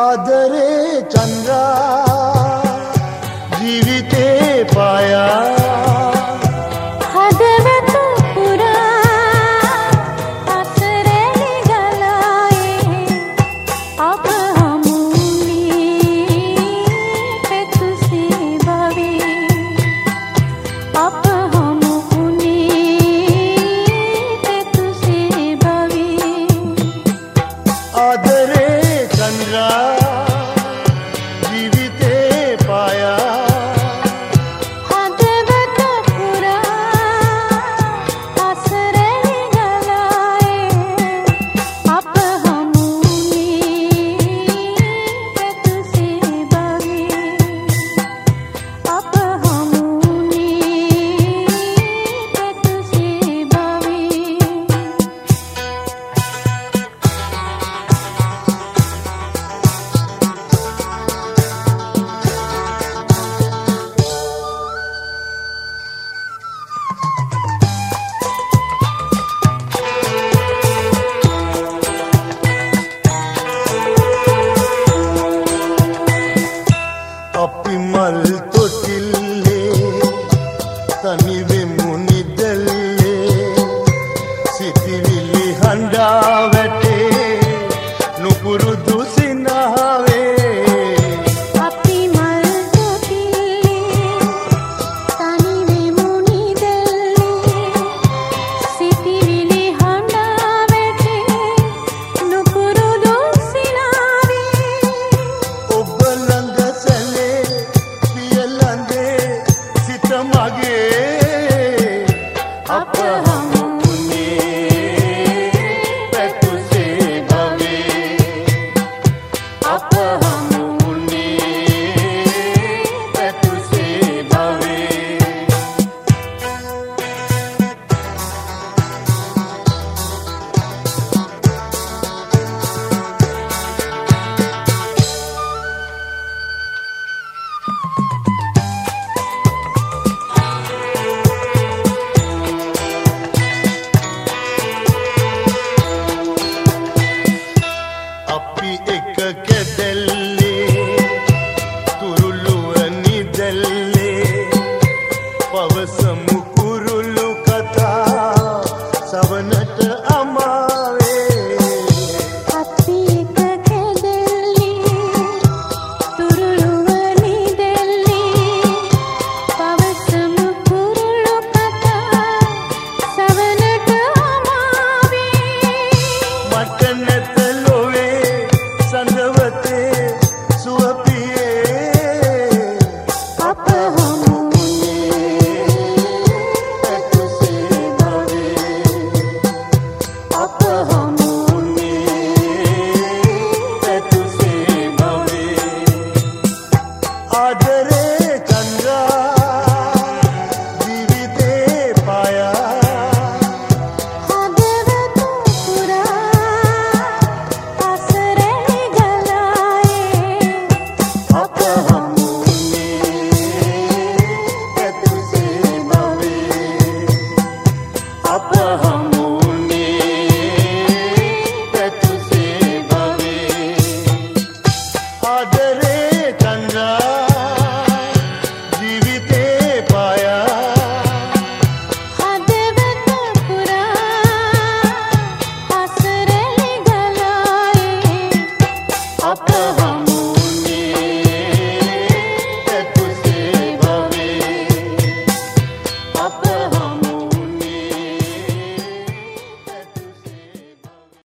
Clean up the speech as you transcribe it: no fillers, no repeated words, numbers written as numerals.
ආදරේ චන්ද්‍රා ජීවිතේ පායා හදවත පුරා අසරැලි ගලායේ අප හමුුනේ පෙතුසේ භවයේ අප හමුුනේ පෙතුසේ භවයේ ආදරේ චන්ද්‍රා ජීවිතේ පායා හදවත පුරා අසරැලි ගලායේ අප හමුුනේ පෙතුසේ භවයේ අප හමුුනේ පෙතුසේ භවයේ අපි මල් තොටිල්ලේ තනි වෙමු නිදල්ලේ සිතිවිලි හඬා වැටේ නුපුරුදු සිනහවේ අපි මල් තොටිල්ලේ තනි වෙමු නිදල්ලේ සිතිවිලි හඬා වැටේ නුපුරුදු සිනාවේ ඔබ ළඟ සැලේ පිය ළඟේ සිත මගේ අප හමුුනේ පැතුසේ භවයේ අප හමුුනේ පැතුසේ භවයේ අපි එක කැදැල්ලේ තුරුළුව නිදැල්ලේ පවසමු